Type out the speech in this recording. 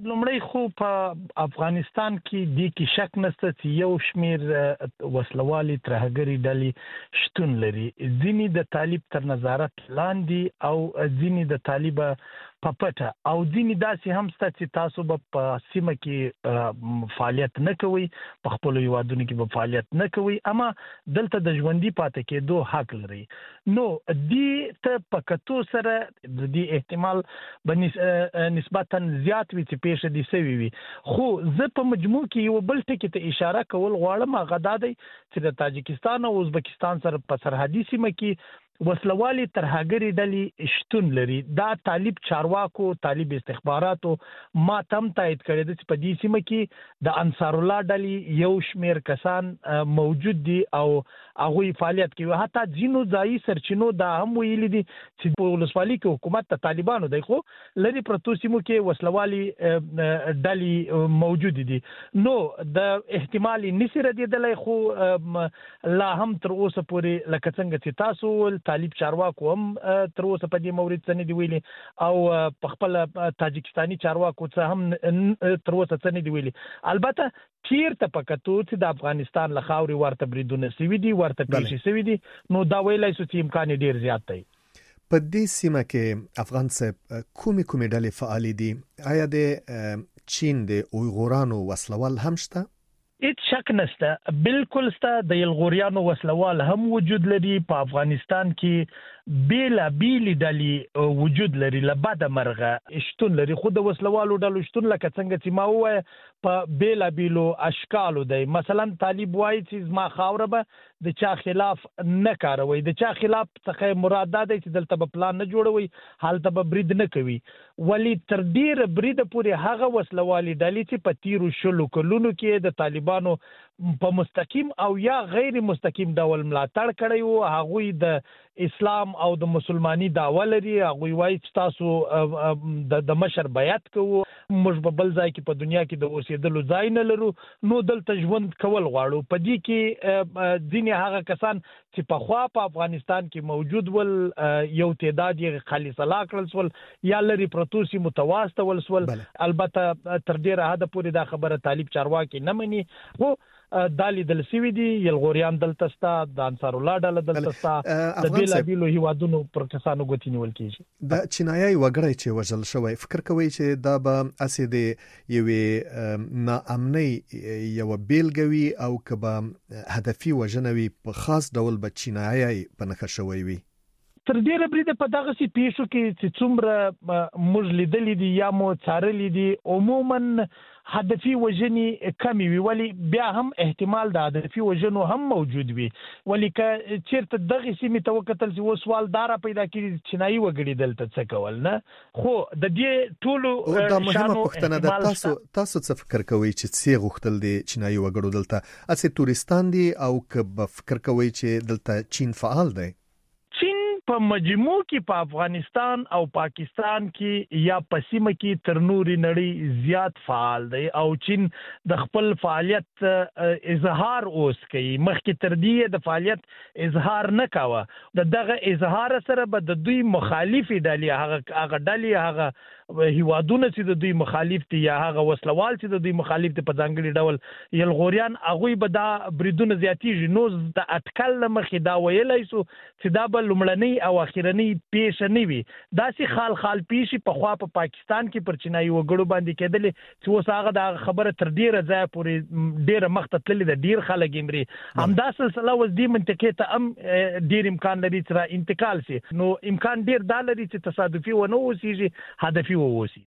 لومړی خو په افغانستان کې شک نشته چې یو شمیر وسلوالي ترهګري ډلې شتون لري. ځینې د طالب تر نظارت لاندې او ځینې د طالب په پټه او ځینې داسې هم شته چې تاسو په سیمه کې فعالیت نه کوئ، په خپلو هیوادونو کې به فعالیت نه کوئ، اما دلته د ژوندي پاتې کېدو حق لري. نو دې ته په کتو سره د دې احتمال به نسبتا زیات وي چې پیښه دې سوي وي. خو زه په مجموع کې یو بل ټکي ته اشاره کول غواړم، هغه دا دی چې د تاجکستان او ازبکستان سره په سرحدي سیمه کې وسلوالي ترهګري ډلې شتون لري. دا طالب چارواکو، طالب استخباراتو ما تم تایید کړی دی چې په دې سیمه کې د انصار الله ډلې یو شمیر کسان موجود دي او هغوی فعالیت کوي. حتی ځینو ځایي سرچینو دا هم ویلي دي چې په ولسوالۍ کې حکومت د طالبانو دی، خو لري پرتو سیمو کې وسلوالي ډلې موجود دي. نو د احتمال نشي ردېدلی، خو لا هم تر اوسه پورې لکه څنګه چې تاسو طالب چارواکو هم تر اوسه په دې مورید څه نه دي ویلي او په خپل تاجکستاني چارواکو څه هم تر اوسه څه نه دي ویلي. البته چیرته په کتو چې د افغانستان له خاورې ورته بریدونه سوي دي، ورته پیښې سوي دي، نو دا ویلی شو چې امکان یې ډېر زیات دی. په دې سیمه کې افغان صاحب کومې ډلې فعالې دي؟ آیا د چین د اویغورانو وسلوال هم شته؟ هیڅ شک نشته، بالکل شته. د یلغوریانو وسلوال هم وجود لري. په افغانستان کې بیلابیلې ډلې وجود لري، له بده مرغه شتون لري. خو د وسلوالو ډلو شتون لکه څنګه چې ما ووایه په بیلابیلو اشکالو دی. مثلا طالب وایي چې زما خاوره به د چا خلاف نه کاروي. د چا خلاف څخه مراد دا دی چې دلته به پلان نه جوړوي، هلته به برید نه کوي. ولی تر ډیره بریده پورې هغه وسلوالي ډلې چې په تیرو 20 کلونو کې د طالبانو په مستقیم او یا غیر مستقیم ډول ملاتړ کړی وو، هغوی د اسلام او د مسلمانی دعوه لري. هغوی وایي چې تاسو د مشر بیعت کوو، موږ په بل ځای کې په دنیا کې د اوسېدلو ځای نه لرو، نو دلته ژوند کول غواړو. په دې کې ځینې هغه کسان چې پخوا په افغانستان کې موجود ول، یو تعداد یې خالص الله کړل سول یا لري پرتو سیمو ته واستول سول. البته تر ډیره حده پورې دا خبره طالب چارواکي نه مني، خو دا لیدل سوي دي. یلغوریان دلته شته، د انصار الله ډله دلته شته، د بیلابیلو هیوادونو پر کسانو ګوتې نیول کېږي. د چینایي وګړی چې وژل شوی، فکر کوئ چې دا به اسې د یوې ناامنۍ یوه بیلګه وي او که به هدفي وژنه وي، په خاص ډول به چینایي په نښه شوی وي؟ تر ډیره بریده په دغسې پیښو کې چې څومره موږ لیدلي دي یا مو څارلي دي، عموما هدفي وژنې کمې وي، ولی بیا هم احتمال د هدفي وژنو هم موجود وي. ولی که چیرته دغې سیمې ته وکتل چې اوس سوال دا را پیدا کړي چې چینایي وګړي دلته څه کول نه، خو د دې ټولو دا مهمه پوښتنه ده. تاسو څه فکر کوئ چې څه غوښتل دي چینایي وګړو دلته؟ هسې تورستان دي او که به فکر کوئ چې دلته چین فعال دی؟ په مجموع کې په افغانستان او پاکستان کې یا په سیمه کې تر نوري نړۍ زیات فعال دی او چین د خپل فعالیت اظهار اوس کوي. مخکې تر دې د فعالیت اظهار نه کاوه. دغه اظهار سره به د دوی مخالفي ډلې، هغه ډلې، هغه هیوادونه چې د دوی مخالف دي یا هغه وسلوال چې د دوی مخالف دي په ځانګړي ډول یلغوریان، هغوی به دا بریدونه زیاتېږي. نو د اټکل له مخې دا ویلی سو چې دا به لومړنۍ او اخرنۍ پیښه نه وي. داسې خال پیښې پخوا په پاکستان کې پر چینایي وګړو باندې کېدلې چې اوس هغه د خبره تر ډیره ځایه پورې ډیره مخته تللې ده، ډیر خلک یې مري. همدا سلسله اوس دې منطقې ته هم ډیر امکان لري چې را انتقال شي. نو امکان ډیر دا لري چې تصادفي ونه اوسېږي، هدفي واوسي.